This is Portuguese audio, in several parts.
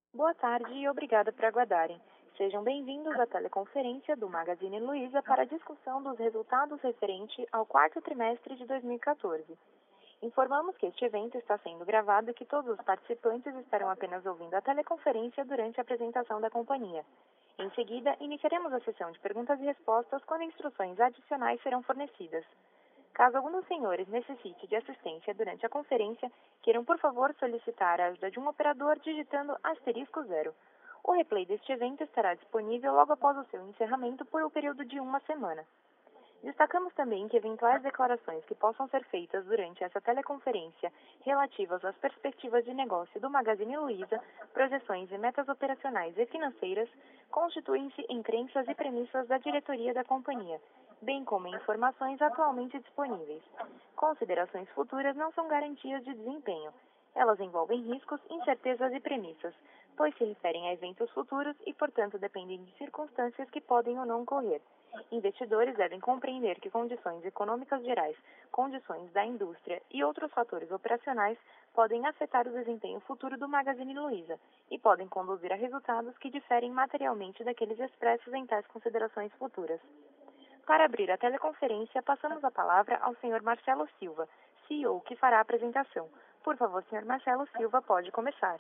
Boa tarde e obrigada por aguardarem. Sejam bem-vindos à teleconferência do Magazine Luiza para a discussão dos resultados referente ao quarto trimestre de 2014. Informamos que este evento está sendo gravado e que todos os participantes estarão apenas ouvindo a teleconferência durante a apresentação da companhia. Em seguida, iniciaremos a sessão de perguntas e respostas quando instruções adicionais serão fornecidas. Caso algum dos senhores necessite de assistência durante a conferência, queiram, por favor, solicitar a ajuda de um operador digitando *0. O replay deste evento estará disponível logo após o seu encerramento por um período de 1 semana. Destacamos também que eventuais declarações que possam ser feitas durante essa teleconferência relativas às perspectivas de negócio do Magazine Luiza, projeções e metas operacionais e financeiras, constituem-se em crenças e premissas da diretoria da companhia, bem como em informações atualmente disponíveis. Considerações futuras não são garantias de desempenho. Elas envolvem riscos, incertezas e premissas, pois se referem a eventos futuros e, portanto, dependem de circunstâncias que podem ou não ocorrer. Investidores devem compreender que condições econômicas gerais, condições da indústria e outros fatores operacionais podem afetar o desempenho futuro do Magazine Luiza e podem conduzir a resultados que diferem materialmente daqueles expressos em tais considerações futuras. Para abrir a teleconferência, passamos a palavra ao Sr. Marcelo Silva, CEO, que fará a apresentação. Por favor, Sr. Marcelo Silva, pode começar.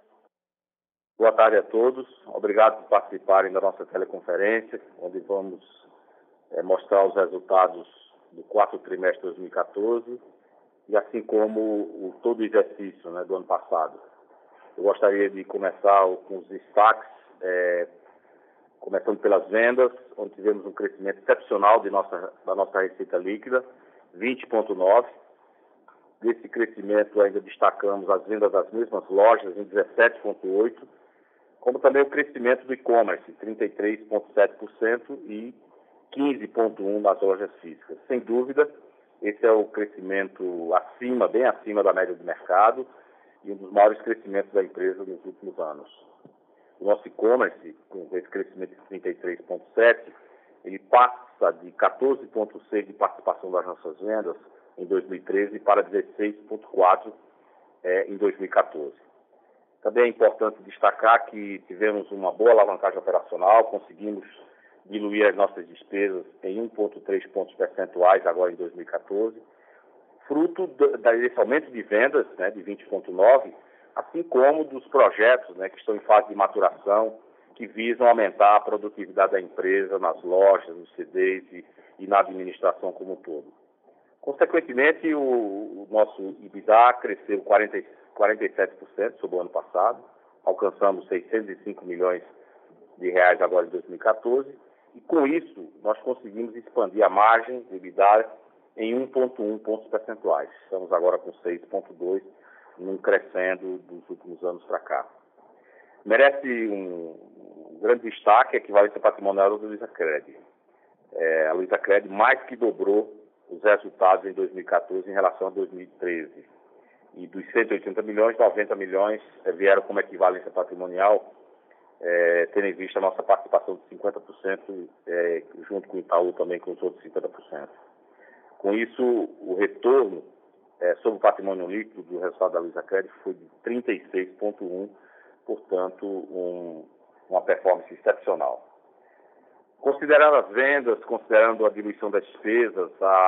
Boa tarde a todos. Obrigado por participarem da nossa teleconferência, onde vamos mostrar os resultados do quarto trimestre de 2014 e assim como todo o exercício do ano passado. Eu gostaria de começar com os destaques, começando pelas vendas, onde tivemos um crescimento excepcional da nossa receita líquida, 20,9%. Desse crescimento ainda destacamos as vendas das mesmas lojas em 17,8%, como também o crescimento do e-commerce, 33,7% e 15,1% nas lojas físicas. Sem dúvida, esse é o crescimento bem acima da média do mercado e um dos maiores crescimentos da empresa nos últimos anos. O nosso e-commerce, com esse crescimento de 33,7%, ele passa de 14,6% de participação das nossas vendas em 2013 para 16,4% em 2014. Também é importante destacar que tivemos uma boa alavancagem operacional, conseguimos diluir as nossas despesas em 1,3 pontos percentuais agora em 2014, fruto desse aumento de vendas de 20,9%, assim como dos projetos que estão em fase de maturação, que visam aumentar a produtividade da empresa nas lojas, nos CDs e na administração como um todo. Consequentemente, o nosso EBITDA cresceu 47% sobre o ano passado, alcançamos 605 milhões de reais agora em 2014, e com isso nós conseguimos expandir a margem de EBITDA em 1,1 pontos percentuais. Estamos agora com 6,2, num crescendo dos últimos anos para cá. Merece um grande destaque a equivalência patrimonial da Luizacred. A Luizacred mais que dobrou os resultados em 2014 em relação a 2013. E dos 180 milhões, 90 milhões vieram como equivalência patrimonial, tendo em vista a nossa participação de 50%, junto com o Itaú também com os outros 50%. Com isso, o retorno sobre o patrimônio líquido do resultado da Luizacred foi de 36,1%, portanto, uma performance excepcional. Considerando as vendas, considerando a diluição das despesas,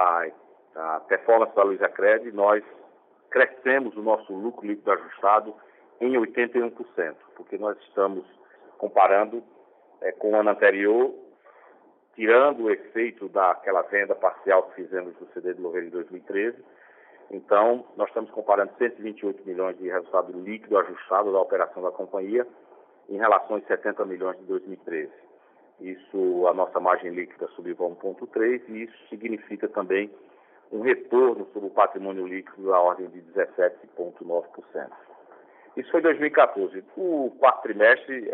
a performance da Luizacred, nós crescemos o nosso lucro líquido ajustado em 81%, porque nós estamos comparando com o ano anterior, tirando o efeito daquela venda parcial que fizemos do CD de Louveira em 2013. Então, nós estamos comparando 128 milhões de resultado líquido ajustado da operação da companhia em relação aos 70 milhões de 2013. Isso, a nossa margem líquida subiu para 1,3% e isso significa também um retorno sobre o patrimônio líquido da ordem de 17,9%. Isso foi em 2014. O quarto trimestre,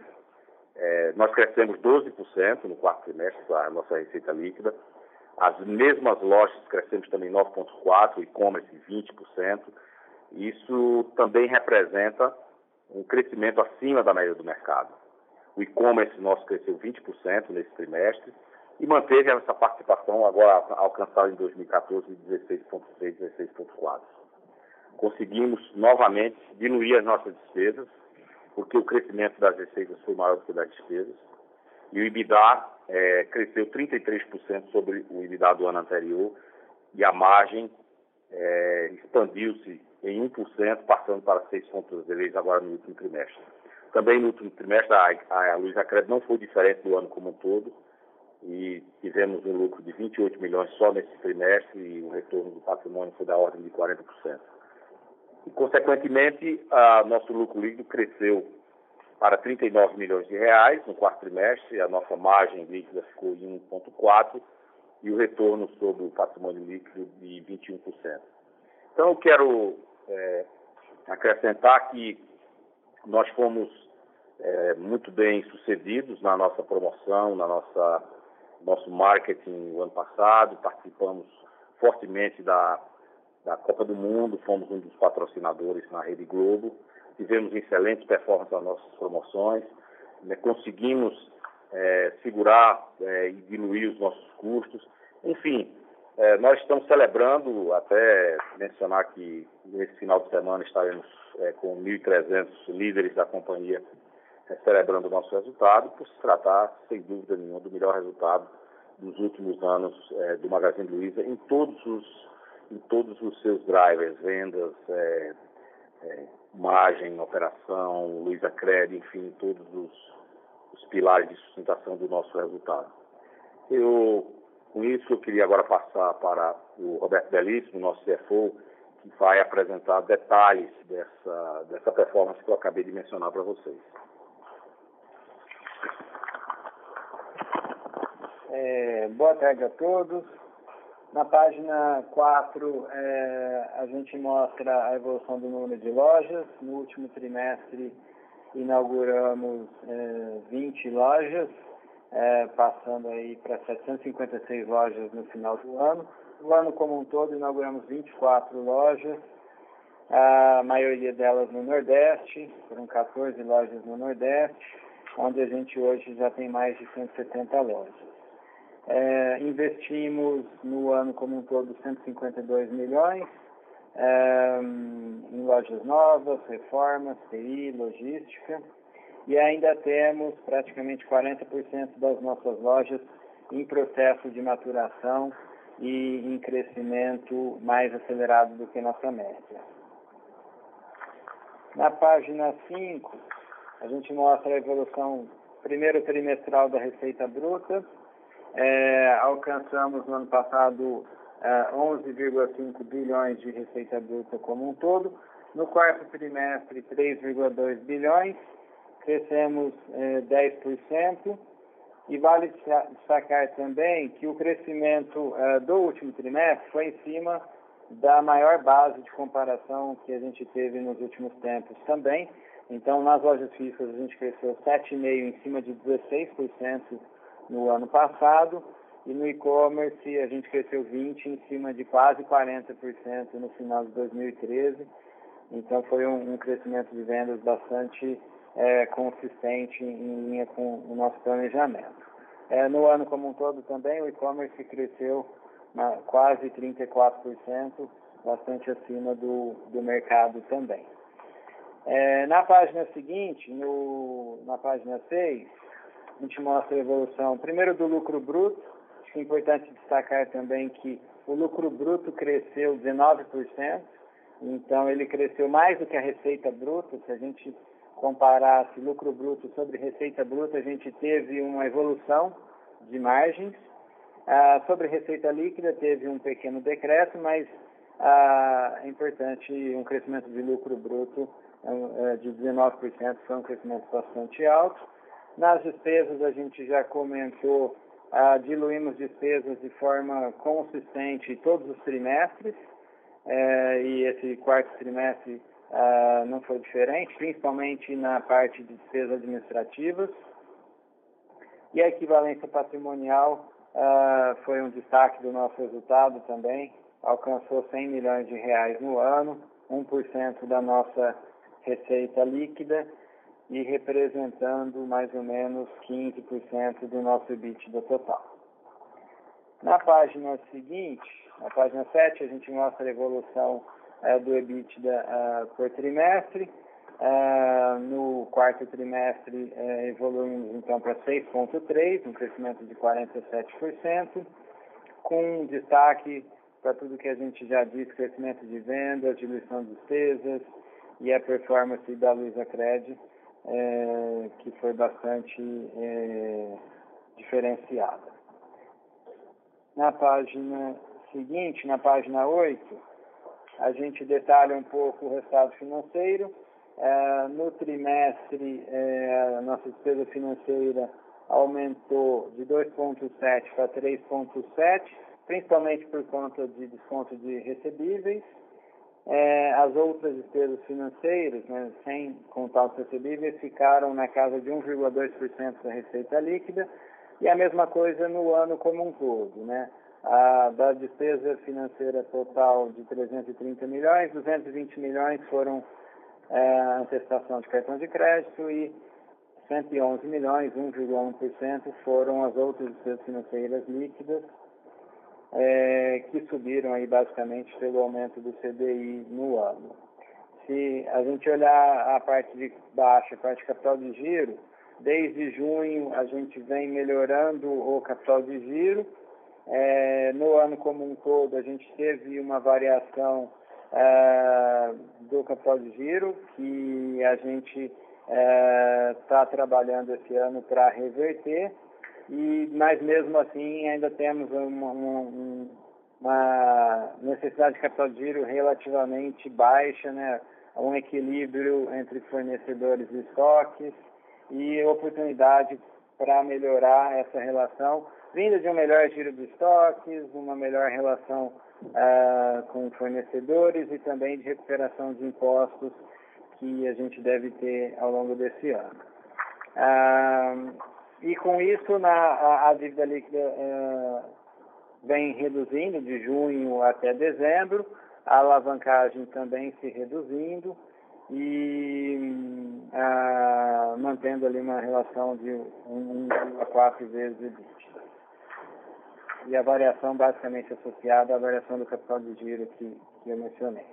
nós crescemos 12% no quarto trimestre, a nossa receita líquida. As mesmas lojas crescemos também 9,4%, o e-commerce 20%. Isso também representa um crescimento acima da média do mercado. O e-commerce nosso cresceu 20% nesse trimestre e manteve essa participação agora alcançada em 2014 de 16,6%, 16,4%. Conseguimos novamente diluir as nossas despesas porque o crescimento das receitas foi maior do que das despesas. E o EBITDA cresceu 33% sobre o EBITDA do ano anterior e a margem expandiu-se em 1%, passando para 6,3% agora no último trimestre. Também no último trimestre a Luizacred não foi diferente do ano como um todo e tivemos um lucro de 28 milhões só nesse trimestre e o retorno do patrimônio foi da ordem de 40%. E, consequentemente, nosso lucro líquido cresceu para 39 milhões de reais no quarto trimestre, a nossa margem líquida ficou em 1,4% e o retorno sobre o patrimônio líquido de 21%. Então, eu quero acrescentar que nós fomos muito bem sucedidos na nossa promoção, nosso marketing no ano passado, participamos fortemente da Copa do Mundo, fomos um dos patrocinadores na Rede Globo, tivemos excelentes performances nas nossas promoções, conseguimos segurar e diluir os nossos custos. Enfim, nós estamos celebrando, até mencionar que nesse final de semana estaremos com 1.300 líderes da companhia celebrando o nosso resultado, por se tratar, sem dúvida nenhuma, do melhor resultado dos últimos anos do Magazine Luiza em todos os seus drivers, vendas, margem, operação, Luizacred, enfim, todos os pilares de sustentação do nosso resultado. Com isso, eu queria agora passar para o Roberto Bellissimo, nosso CFO, que vai apresentar detalhes dessa performance que eu acabei de mencionar para vocês. Boa tarde a todos. Na página 4, a gente mostra a evolução do número de lojas. No último trimestre, inauguramos 20 lojas, passando aí para 756 lojas no final do ano. No ano como um todo, inauguramos 24 lojas, a maioria delas no Nordeste, foram 14 lojas no Nordeste, onde a gente hoje já tem mais de 170 lojas. Investimos no ano como um todo 152 milhões em lojas novas, reformas, TI, logística, e ainda temos praticamente 40% das nossas lojas em processo de maturação e em crescimento mais acelerado do que nossa média. Na página 5, a gente mostra a evolução primeiro trimestral da receita bruta. Alcançamos no ano passado 11,5 bilhões de receita bruta como um todo. No quarto trimestre, 3,2 bilhões, crescemos 10%. E vale destacar também que o crescimento do último trimestre foi em cima da maior base de comparação que a gente teve nos últimos tempos também. Então, nas lojas físicas, a gente cresceu 7,5% em cima de 16% no ano passado, e no e-commerce a gente cresceu 20% em cima de quase 40% no final de 2013. Então foi um crescimento de vendas bastante consistente em linha com o nosso planejamento. No ano como um todo também o e-commerce cresceu quase 34%, bastante acima do mercado também. Na página seguinte, na página 6, a gente mostra a evolução, primeiro do lucro bruto. Acho que é importante destacar também que o lucro bruto cresceu 19%, então ele cresceu mais do que a receita bruta. Se a gente comparasse lucro bruto sobre receita bruta, a gente teve uma evolução de margens. Sobre receita líquida teve um pequeno decréscimo, mas é importante um crescimento de lucro bruto de 19%, foi um crescimento bastante alto. Nas despesas, a gente já comentou, diluímos despesas de forma consistente todos os trimestres, e esse quarto trimestre não foi diferente, principalmente na parte de despesas administrativas. E a equivalência patrimonial foi um destaque do nosso resultado também, alcançou 100 milhões de reais no ano, 1% da nossa receita líquida, e representando mais ou menos 15% do nosso EBITDA total. Na página seguinte, na página 7, a gente mostra a evolução do EBITDA por trimestre. No quarto trimestre evoluímos então para 6,3%, um crescimento de 47%, com destaque para tudo que a gente já disse, crescimento de vendas, diluição de despesas e a performance da Luizacred, que foi bastante diferenciada. Na página seguinte, na página 8, a gente detalha um pouco o resultado financeiro. No trimestre, a nossa despesa financeira aumentou de 2,7 para 3,7, principalmente por conta de desconto de recebíveis. As outras despesas financeiras, né, sem contar os recebíveis, ficaram na casa de 1,2% da receita líquida, e a mesma coisa no ano como um todo, né? Da despesa financeira total de 330 milhões, 220 milhões foram antecipação de cartão de crédito e 111 milhões, 1,1%, foram as outras despesas financeiras líquidas, que subiram aí basicamente pelo aumento do CDI no ano. Se a gente olhar a parte de baixo, a parte de capital de giro, desde junho a gente vem melhorando o capital de giro. No ano como um todo a gente teve uma variação do capital de giro que a gente está trabalhando esse ano para reverter, mas mesmo assim ainda temos uma necessidade de capital de giro relativamente baixa, né? Um equilíbrio entre fornecedores e estoques e oportunidade para melhorar essa relação, vinda de um melhor giro de estoques, uma melhor relação com fornecedores e também de recuperação de impostos que a gente deve ter ao longo desse ano. E com isso, a dívida líquida vem reduzindo de junho até dezembro, a alavancagem também se reduzindo e mantendo ali uma relação de 1,4 vezes EBITDA. E a variação basicamente associada à variação do capital de giro que eu mencionei.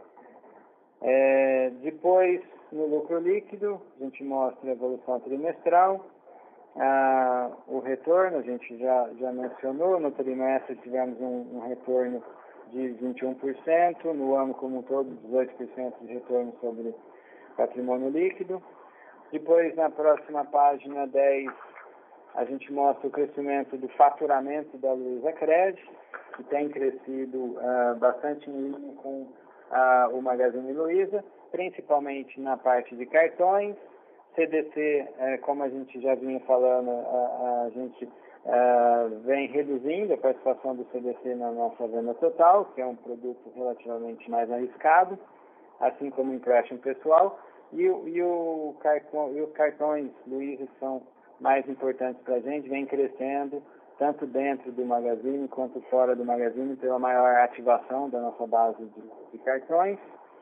Depois, no lucro líquido, a gente mostra a evolução trimestral. O retorno, a gente já mencionou, no trimestre tivemos um retorno de 21%, no ano como um todo, 18% de retorno sobre patrimônio líquido. Depois, na próxima página 10, a gente mostra o crescimento do faturamento da Luizacred, que tem crescido bastante em linha com o Magazine Luiza, principalmente na parte de cartões. CDC, como a gente já vinha falando, a gente vem reduzindo a participação do CDC na nossa venda total, que é um produto relativamente mais arriscado, assim como o empréstimo pessoal, e os cartões Luiza, que são mais importantes para a gente, vem crescendo tanto dentro do Magazine quanto fora do Magazine pela maior ativação da nossa base de cartões.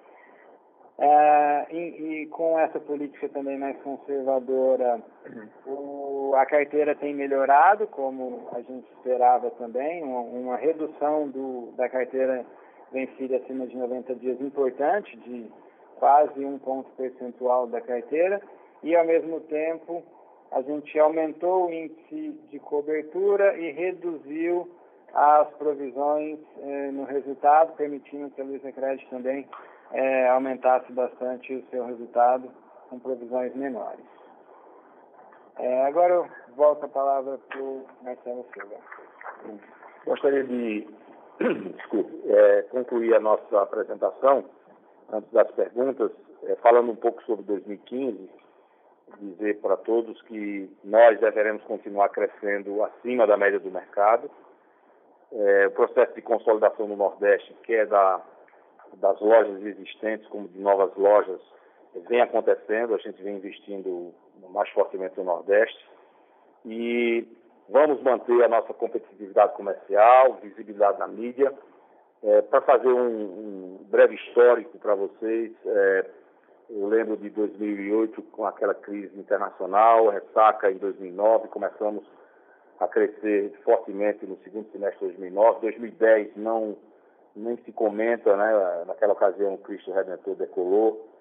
E com essa política também mais conservadora, a carteira tem melhorado, como a gente esperava também, uma redução da carteira vencida acima de 90 dias importante, de quase 1 ponto percentual da carteira, e ao mesmo tempo a gente aumentou o índice de cobertura e reduziu as provisões no resultado, permitindo que a Luizacred também aumentasse bastante o seu resultado com provisões menores. Agora eu volto a palavra para o Marcelo Silva. Gostaria de concluir a nossa apresentação, antes das perguntas, falando um pouco sobre 2015, dizer para todos que nós deveremos continuar crescendo acima da média do mercado. O processo de consolidação no Nordeste, que é das lojas existentes como de novas lojas, vem acontecendo, a gente vem investindo mais fortemente no Nordeste e vamos manter a nossa competitividade comercial, visibilidade na mídia. Para fazer um breve histórico para vocês, eu lembro de 2008 com aquela crise internacional, ressaca em 2009, começamos a crescer fortemente no segundo semestre de 2009, 2010 nem se comenta, né? Naquela ocasião o Cristo Redentor decolou.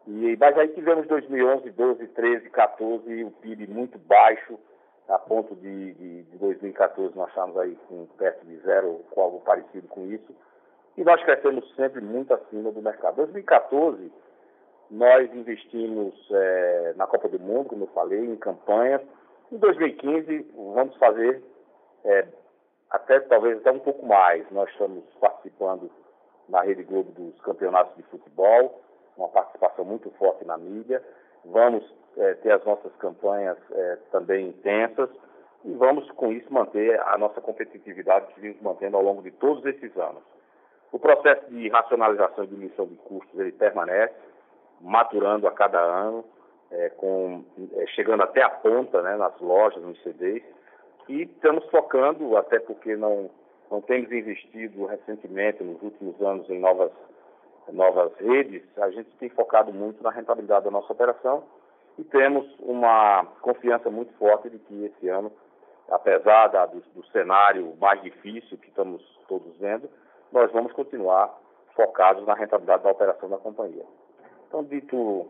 Mas aí tivemos 2011, 12, 13, 14, o PIB muito baixo, a ponto de 2014 nós estávamos aí com perto de zero, ou algo parecido com isso, e nós crescemos sempre muito acima do mercado. Em 2014, nós investimos na Copa do Mundo, como eu falei, em campanhas. Em 2015, vamos fazer talvez até um pouco mais. Nós estamos participando na Rede Globo dos campeonatos de futebol, uma participação muito forte na mídia. Vamos ter as nossas campanhas também intensas e vamos, com isso, manter a nossa competitividade que vimos mantendo ao longo de todos esses anos. O processo de racionalização e diminuição de custos, ele permanece, maturando a cada ano, chegando até a ponta, né, nas lojas, nos CDs, e estamos focando, até porque não temos investido recentemente, nos últimos anos, em novas redes. A gente tem focado muito na rentabilidade da nossa operação e temos uma confiança muito forte de que esse ano, apesar do cenário mais difícil que estamos todos vendo, nós vamos continuar focados na rentabilidade da operação da companhia. Então, dito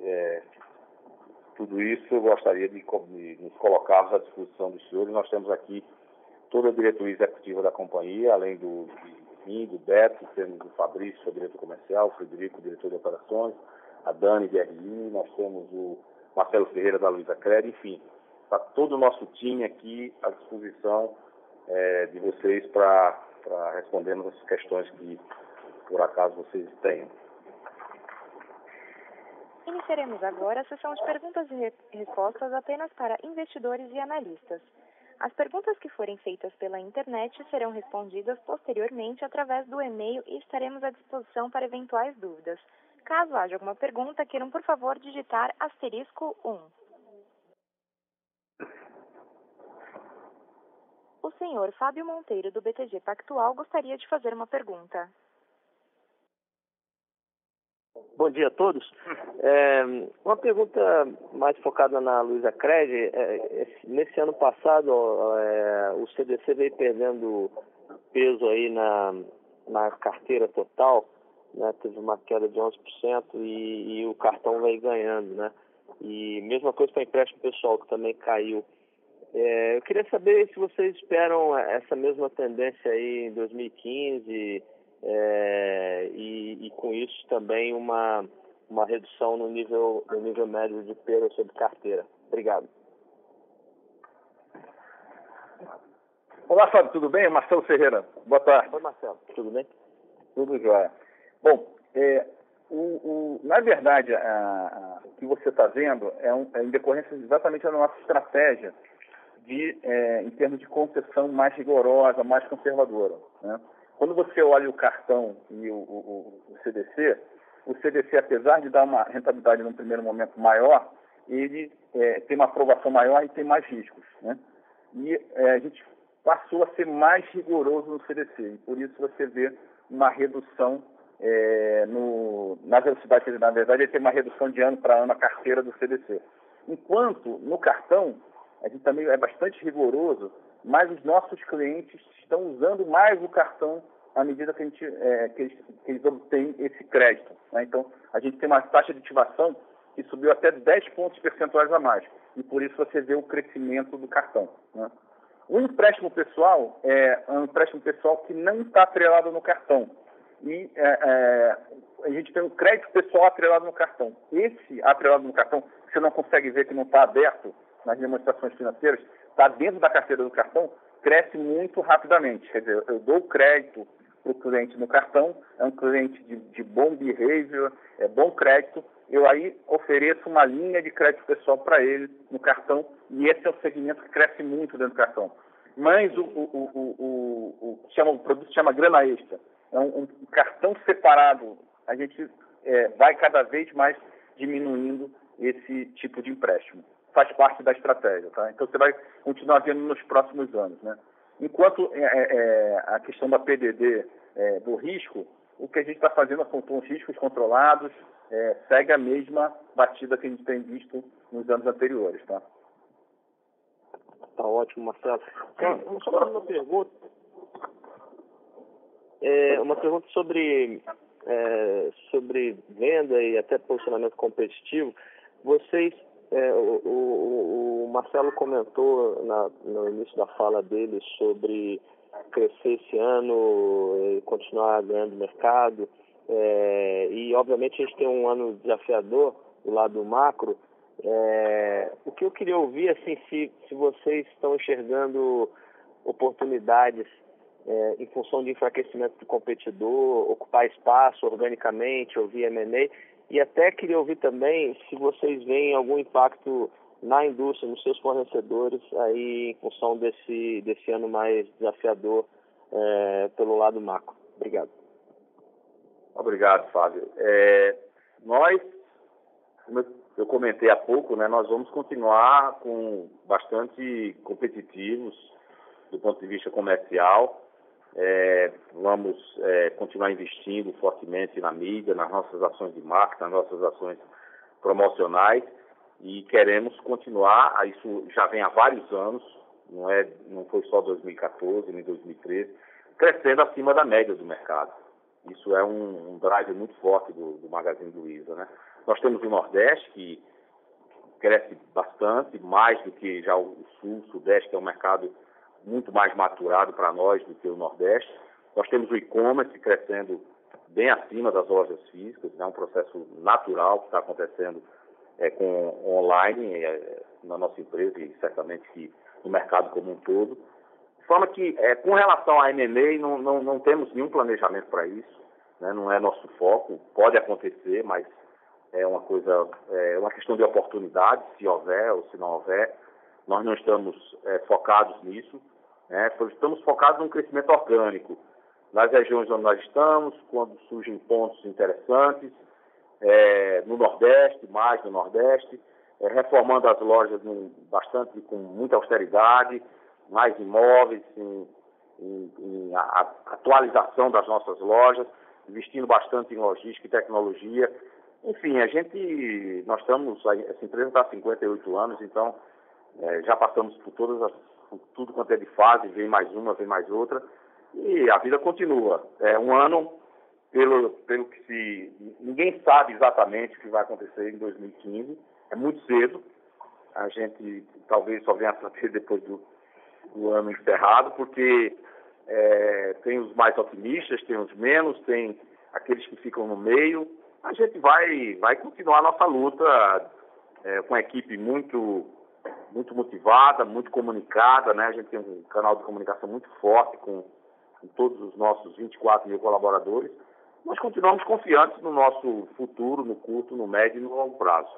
tudo isso, eu gostaria de nos colocarmos à disposição dos senhores. Nós temos aqui toda a diretoria executiva da companhia, além do Beto, temos o Fabrício, o diretor comercial, o Frederico, o diretor de operações, a Dani, de RI, nós temos o Marcelo Ferreira, da Luiza Cred, enfim, está todo o nosso time aqui à disposição de vocês para respondermos as questões que, por acaso, vocês tenham. Iniciaremos agora a sessão de perguntas e respostas apenas para investidores e analistas. As perguntas que forem feitas pela internet serão respondidas posteriormente através do e-mail e estaremos à disposição para eventuais dúvidas. Caso haja alguma pergunta, queiram, por favor, digitar *1. O senhor Fábio Monteiro, do BTG Pactual, gostaria de fazer uma pergunta. Bom dia a todos. Uma pergunta mais focada na Luiza Cred. Nesse ano passado, o CDC veio perdendo peso aí na carteira total, né? Teve uma queda de 11% e o cartão veio ganhando, né? E mesma coisa para o empréstimo pessoal, que também caiu. Eu queria saber se vocês esperam essa mesma tendência aí em 2015 e com isso também uma redução no nível médio de perda sobre carteira. Obrigado. Olá, Fábio, tudo bem? Marcelo Ferreira. Boa tarde. Oi, Marcelo. Tudo bem? Tudo jóia. Bom, na verdade, o que você está vendo é em decorrência exatamente da nossa estratégia em termos de concessão mais rigorosa, mais conservadora, né? Quando você olha o cartão e o CDC, apesar de dar uma rentabilidade num primeiro momento maior, ele tem uma aprovação maior e tem mais riscos, né? E a gente passou a ser mais rigoroso no CDC, e por isso você vê uma redução na velocidade, quer dizer, na verdade ele tem uma redução de ano para ano a carteira do CDC. Enquanto no cartão, a gente também é bastante rigoroso, mas os nossos clientes estão usando mais o cartão à medida que, que eles obtêm esse crédito, né? Então, a gente tem uma taxa de ativação que subiu até 10 pontos percentuais a mais, e por isso você vê o crescimento do cartão, né? O empréstimo pessoal é um empréstimo pessoal que não está atrelado no cartão. E a gente tem um crédito pessoal atrelado no cartão. Esse atrelado no cartão, você não consegue ver que não está aberto nas demonstrações financeiras, está dentro da carteira do cartão, cresce muito rapidamente. Quer dizer, eu dou crédito para o cliente no cartão, é um cliente de bom behavior, bom crédito, eu aí ofereço uma linha de crédito pessoal para ele no cartão, e esse é o segmento que cresce muito dentro do cartão. Mas o produto se chama grana extra. É um cartão separado. A gente vai cada vez mais diminuindo esse tipo de empréstimo. Faz parte da estratégia, tá? Então você vai continuar vendo nos próximos anos, né? Enquanto a questão da PDD, do risco, o que a gente está fazendo são os riscos controlados, segue a mesma batida que a gente tem visto nos anos anteriores, tá? Tá ótimo, Marcelo. Só uma pergunta. Uma pergunta sobre sobre venda e até posicionamento competitivo. Vocês, o Marcelo comentou no início da fala dele sobre crescer esse ano e continuar ganhando mercado. E, obviamente, a gente tem um ano desafiador do lado macro. O que eu queria ouvir, assim, se vocês estão enxergando oportunidades em função de enfraquecimento do competidor, ocupar espaço organicamente ou via M&A, e até queria ouvir também se vocês veem algum impacto na indústria, nos seus fornecedores, aí em função desse ano mais desafiador pelo lado macro. Obrigado. Obrigado, Fábio. Nós, como eu comentei há pouco, né, nós vamos continuar bastante competitivos do ponto de vista comercial. Vamos continuar investindo fortemente na mídia, nas nossas ações de marketing, nas nossas ações promocionais, e queremos continuar. Isso já vem há vários anos, não foi só 2014 nem 2013, crescendo acima da média do mercado. Isso é um drive muito forte do Magazine Luiza, né? Nós temos o Nordeste, que cresce bastante, mais do que já o Sul, o Sudeste, que é um mercado muito mais maturado para nós do que o Nordeste. Nós temos o e-commerce crescendo bem acima das lojas físicas, é um processo natural que está acontecendo com online na nossa empresa e certamente que no mercado como um todo. De forma que, com relação à M&A, não temos nenhum planejamento para isso, né? Não é nosso foco, pode acontecer, mas é uma questão de oportunidade, se houver ou se não houver. Nós não estamos focados nisso, né? Estamos focados num crescimento orgânico, nas regiões onde nós estamos, quando surgem pontos interessantes, no Nordeste, mais no Nordeste, reformando as lojas com muita austeridade, mais imóveis, em atualização das nossas lojas, investindo bastante em logística e tecnologia. Enfim, essa empresa está há 58 anos, então já passamos por tudo quanto é de fase, vem mais uma, vem mais outra, e a vida continua. Um ano, pelo que ninguém sabe exatamente o que vai acontecer em 2015, é muito cedo, a gente talvez só venha a saber depois do ano encerrado, porque tem os mais otimistas, tem os menos, tem aqueles que ficam no meio. A gente vai continuar a nossa luta com a equipe muito motivada, muito comunicada, né? A gente tem um canal de comunicação muito forte com todos os nossos 24 mil colaboradores. Nós continuamos confiantes no nosso futuro, no curto, no médio e no longo prazo.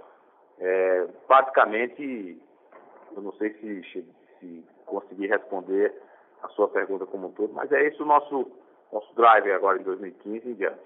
Basicamente, eu não sei se consegui responder a sua pergunta como um todo, mas é esse o nosso drive agora em 2015 em diante.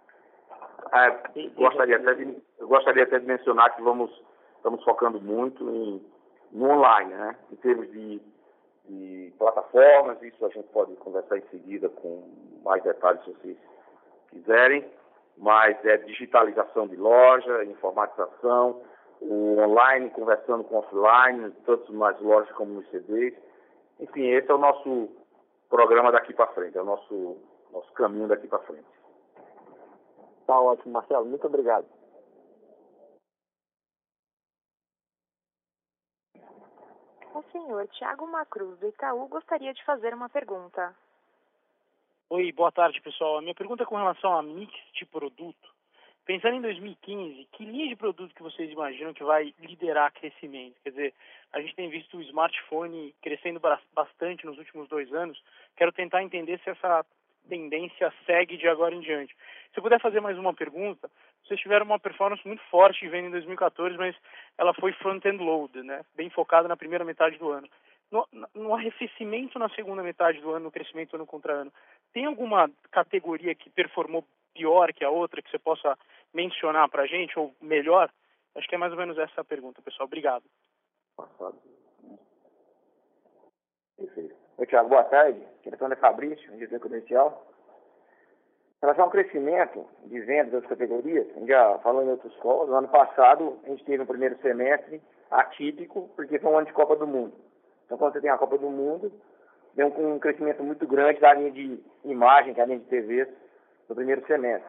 Eu gostaria até de mencionar que estamos focando muito no online, né? Em termos de plataformas, isso a gente pode conversar em seguida com mais detalhes se vocês quiserem, mas digitalização de loja, informatização, o online conversando com o offline, tanto nas lojas como nos CDs. Enfim, esse é o nosso programa daqui para frente, é o nosso caminho daqui para frente. Tá ótimo, Marcelo. Muito obrigado. O senhor Thiago Macruz, do Itaú, gostaria de fazer uma pergunta. Oi, boa tarde, pessoal. A minha pergunta é com relação a mix de produto. Pensando em 2015, que linha de produto que vocês imaginam que vai liderar crescimento? Quer dizer, a gente tem visto o smartphone crescendo bastante nos últimos 2 anos. Quero tentar entender se essa tendência segue de agora em diante. Se eu puder fazer mais uma pergunta, vocês tiveram uma performance muito forte de venda em 2014, mas ela foi front-end loaded, né? Bem focada na primeira metade do ano. No arrefecimento na segunda metade do ano, no crescimento ano contra ano, tem alguma categoria que performou pior que a outra, que você possa mencionar para a gente, ou melhor? Acho que é mais ou menos essa a pergunta, pessoal. Obrigado. Perfeito. Oi, Thiago, boa tarde. Aqui é Fabrício, diretor comercial. Em relação ao crescimento de vendas das categorias, a gente já falou em outros calls, no ano passado a gente teve um primeiro semestre atípico, porque foi um ano de Copa do Mundo. Então, quando você tem a Copa do Mundo, deu um crescimento muito grande da linha de imagem, que é a linha de TVs, no primeiro semestre.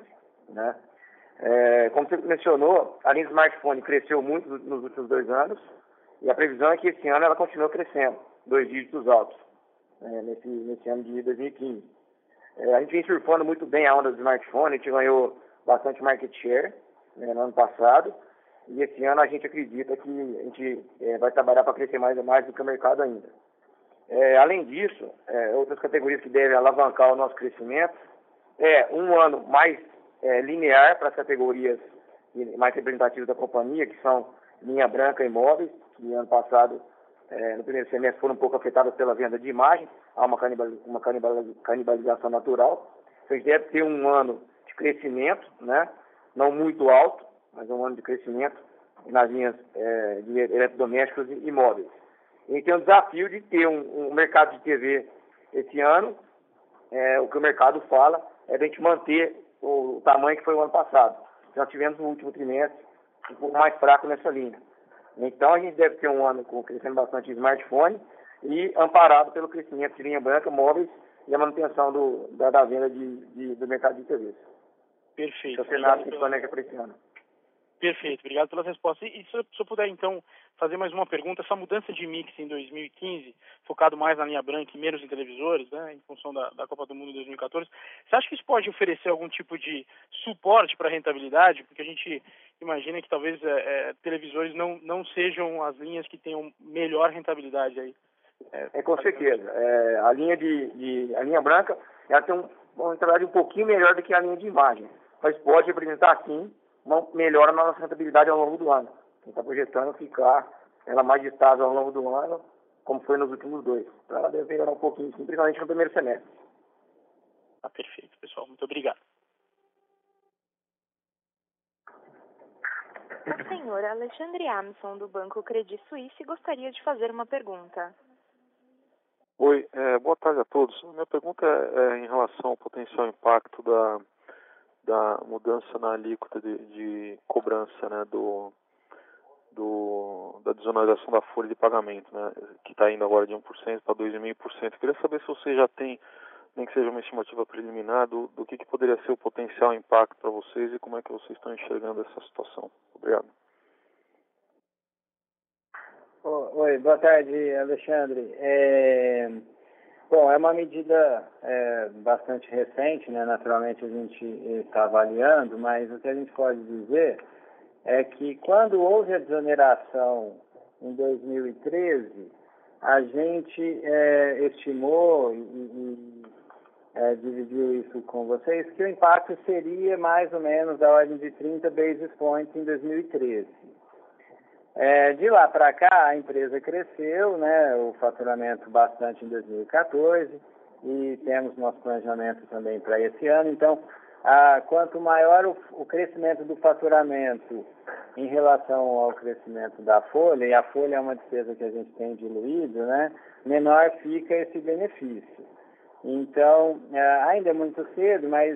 né? Como você mencionou, a linha de smartphone cresceu muito nos últimos 2 anos e a previsão é que esse ano ela continue crescendo, 2 dígitos altos, nesse ano de 2015. A gente vem surfando muito bem a onda do smartphone, a gente ganhou bastante market share, né, no ano passado, e esse ano a gente acredita que a gente vai trabalhar para crescer mais do que o mercado ainda. Além disso, outras categorias que devem alavancar o nosso crescimento um ano mais linear para as categorias mais representativas da companhia, que são linha branca e imóveis, que ano passado, no primeiro semestre, foram um pouco afetadas pela venda de imagem, há uma canibalização natural. Então, a gente deve ter um ano de crescimento, né? Não muito alto, mas um ano de crescimento nas linhas de eletrodomésticos e imóveis. A gente tem o desafio de ter um mercado de TV esse ano. O que o mercado fala é de a gente manter o tamanho que foi o ano passado. Nós tivemos no último trimestre um pouco mais fraco nessa linha. Então, a gente deve ter um ano crescendo bastante em smartphone e amparado pelo crescimento de linha branca, móveis e a manutenção da venda do mercado de TVs. Perfeito. Esse é o cenário que planeja para esse ano. Perfeito, obrigado pelas respostas. E se eu puder, então, fazer mais uma pergunta, essa mudança de mix em 2015, focado mais na linha branca e menos em televisores, né, em função da Copa do Mundo em 2014, você acha que isso pode oferecer algum tipo de suporte para a rentabilidade? Porque a gente imagina que talvez televisores não sejam as linhas que tenham melhor rentabilidade aí. Com certeza. A linha branca ela tem uma rentabilidade um pouquinho melhor do que a linha de imagem, mas pode representar, sim, uma melhora na nossa rentabilidade ao longo do ano. A gente está projetando ficar ela mais estável ao longo do ano, como foi nos últimos 2. Então, ela deve melhorar um pouquinho, sim, principalmente no primeiro semestre. Perfeito, pessoal. Muito obrigado. O senhor Alexandre Amson, do Banco Credit Suisse, gostaria de fazer uma pergunta. Oi, boa tarde a todos. Minha pergunta é em relação ao potencial impacto da mudança na alíquota de cobrança, né, da desoneração da folha de pagamento, né, que está indo agora de 1% para 2,5%. Queria saber se você já tem, nem que seja uma estimativa preliminar, do que poderia ser o potencial impacto para vocês e como é que vocês estão enxergando essa situação. Obrigado. Oi, boa tarde, Alexandre. Bom, é uma medida bastante recente, né? Naturalmente a gente está avaliando, mas o que a gente pode dizer é que quando houve a desoneração em 2013, a gente estimou e dividiu isso com vocês, que o impacto seria mais ou menos da ordem de 30 basis points em 2013. De lá para cá, a empresa cresceu, né, o faturamento bastante em 2014 e temos nosso planejamento também para esse ano. Então, quanto maior o crescimento do faturamento em relação ao crescimento da folha, e a folha é uma despesa que a gente tem diluído, né, menor fica esse benefício. Então, ainda é muito cedo, mas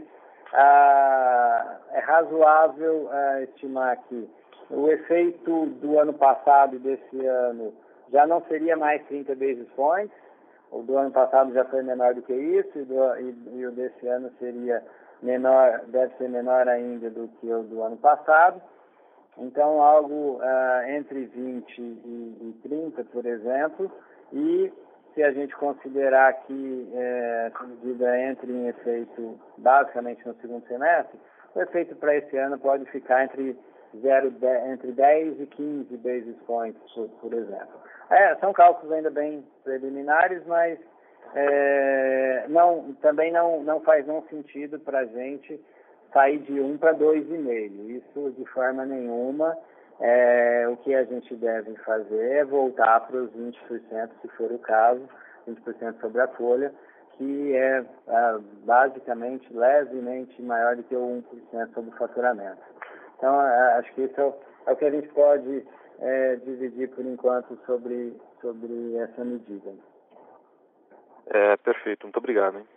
é razoável estimar que o efeito do ano passado e desse ano já não seria mais 30 basis points. O do ano passado já foi menor do que isso e o desse ano seria menor, deve ser menor ainda do que o do ano passado. Então, algo entre 20 e 30, por exemplo. E se a gente considerar que essa medida entre em efeito basicamente no segundo semestre, o efeito para esse ano pode ficar entre 10 e 15 basis points, por exemplo. São cálculos ainda bem preliminares, mas também não faz nenhum sentido para a gente sair de 1 para 2,5. Isso de forma nenhuma. O que a gente deve fazer é voltar para os 20%, se for o caso, 20% sobre a folha, que é basicamente levemente maior do que o 1% sobre o faturamento. Então, acho que isso é o que a gente pode dividir por enquanto sobre essa medida. Perfeito, muito obrigado. Hein?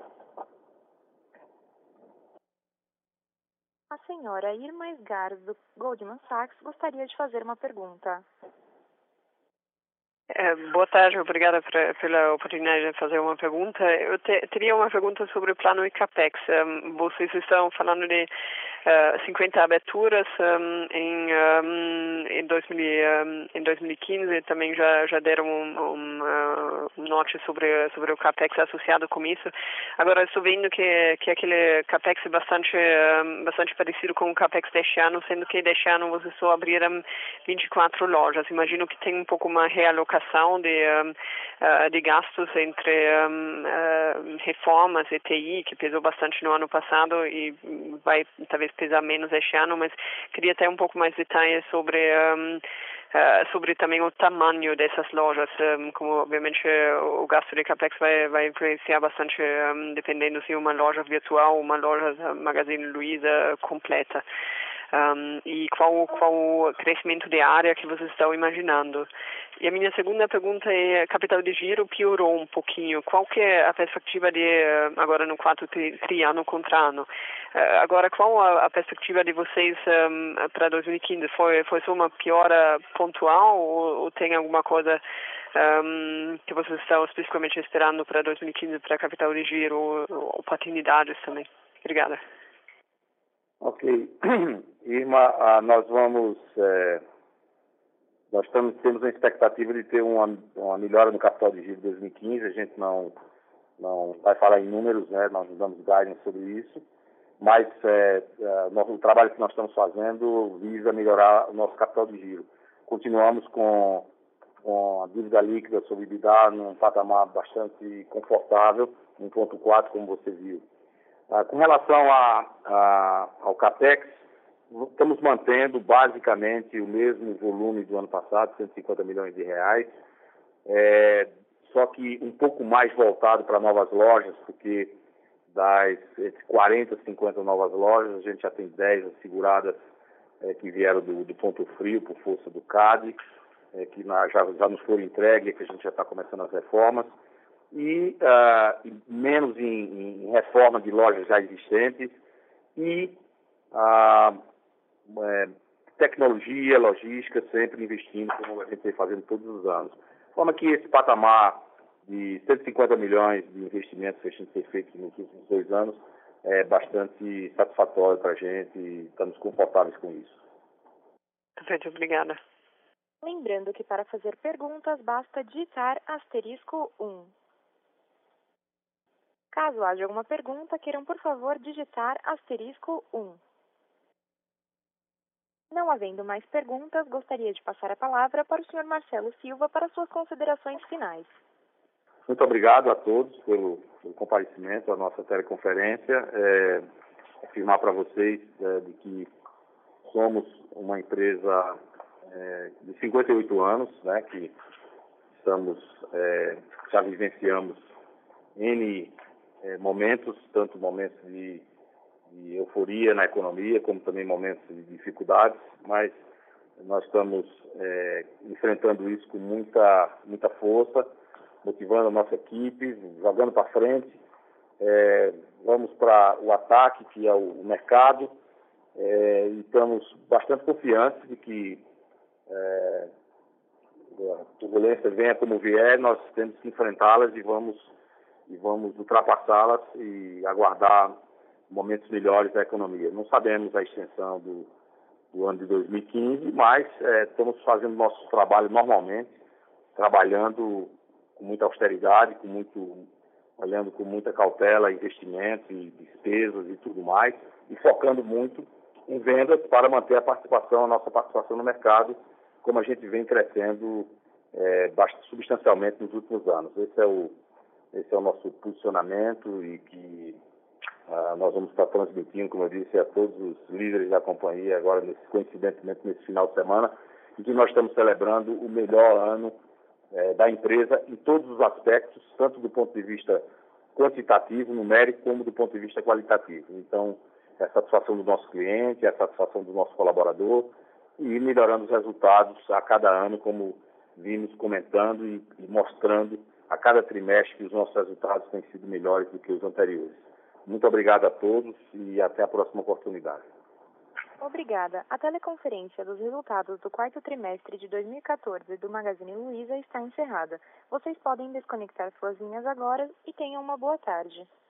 A senhora Irma Esgar, do Goldman Sachs, gostaria de fazer uma pergunta. Boa tarde, obrigada pela oportunidade de fazer uma pergunta. Eu teria uma pergunta sobre o plano e CAPEX. Vocês estão falando de 50 aberturas em 2015, também já deram um note sobre o CAPEX associado com isso. Agora, estou vendo que aquele CAPEX é bastante parecido com o CAPEX deste ano, sendo que deste ano vocês só abriram 24 lojas. Imagino que tem um pouco uma realocação de gastos entre reformas e TI, que pesou bastante no ano passado e vai talvez pesar menos este ano, mas queria ter um pouco mais de detalhes sobre também o tamanho dessas lojas, como obviamente o gasto de CAPEX vai influenciar bastante dependendo se uma loja virtual ou uma loja Magazine Luiza completa. E qual o crescimento de área que vocês estão imaginando? E a minha segunda pergunta é: capital de giro piorou um pouquinho. Qual que é a perspectiva agora no quarto tri ano contra ano? Agora, qual a perspectiva de vocês para 2015? Foi só uma piora pontual ou tem alguma coisa que vocês estão especificamente esperando para 2015 para capital de giro ou oportunidades também? Obrigada. Ok. Irma, nós temos uma expectativa de ter uma melhora no capital de giro de 2015. A gente não vai falar em números, né? Nós não damos guidance sobre isso, mas o trabalho que nós estamos fazendo visa melhorar o nosso capital de giro. Continuamos com a dívida líquida sobre EBITDA num patamar bastante confortável, 1,4, como você viu. Com relação ao CAPEX, estamos mantendo basicamente o mesmo volume do ano passado, 150 milhões de reais, só que um pouco mais voltado para novas lojas, porque entre 40 e 50 novas lojas, a gente já tem 10 asseguradas que vieram do Ponto Frio, por força do CAD, que já nos foram entregues, que a gente já está começando as reformas, e menos em reforma de lojas já existentes e tecnologia, logística, sempre investindo, como a gente vem fazendo todos os anos. De forma que esse patamar de 150 milhões de investimentos que a gente tem feito nos últimos 2 anos é bastante satisfatório para a gente e estamos confortáveis com isso. Perfeito, obrigada. Lembrando que para fazer perguntas basta digitar *1. Caso haja alguma pergunta, queiram, por favor, digitar *1. Não havendo mais perguntas, gostaria de passar a palavra para o Sr. Marcelo Silva para suas considerações finais. Muito obrigado a todos pelo comparecimento à nossa teleconferência. Afirmar para vocês de que somos uma empresa de 58 anos, né, que já vivenciamos N momentos, tanto momentos de euforia na economia, como também momentos de dificuldades, mas nós estamos enfrentando isso com muita força, motivando a nossa equipe, jogando para frente. Vamos para o ataque, que é o mercado, e estamos bastante confiantes de que a turbulência venha como vier, nós temos que enfrentá-las e vamos ultrapassá-las e aguardar momentos melhores da economia. Não sabemos a extensão do ano de 2015, mas estamos fazendo nosso trabalho normalmente, trabalhando com muita austeridade, olhando com muita cautela investimentos e despesas e tudo mais, e focando muito em vendas para manter a nossa participação no mercado, como a gente vem crescendo substancialmente nos últimos anos. Esse é o nosso posicionamento e que nós vamos estar transmitindo, como eu disse, a todos os líderes da companhia agora, coincidentemente, nesse final de semana, em que nós estamos celebrando o melhor ano da empresa em todos os aspectos, tanto do ponto de vista quantitativo, numérico, como do ponto de vista qualitativo. Então, é a satisfação do nosso cliente, é a satisfação do nosso colaborador e melhorando os resultados a cada ano, como vimos comentando e mostrando a cada trimestre que os nossos resultados têm sido melhores do que os anteriores. Muito obrigado a todos e até a próxima oportunidade. Obrigada. A teleconferência dos resultados do quarto trimestre de 2014 do Magazine Luiza está encerrada. Vocês podem desconectar suas linhas agora e tenham uma boa tarde.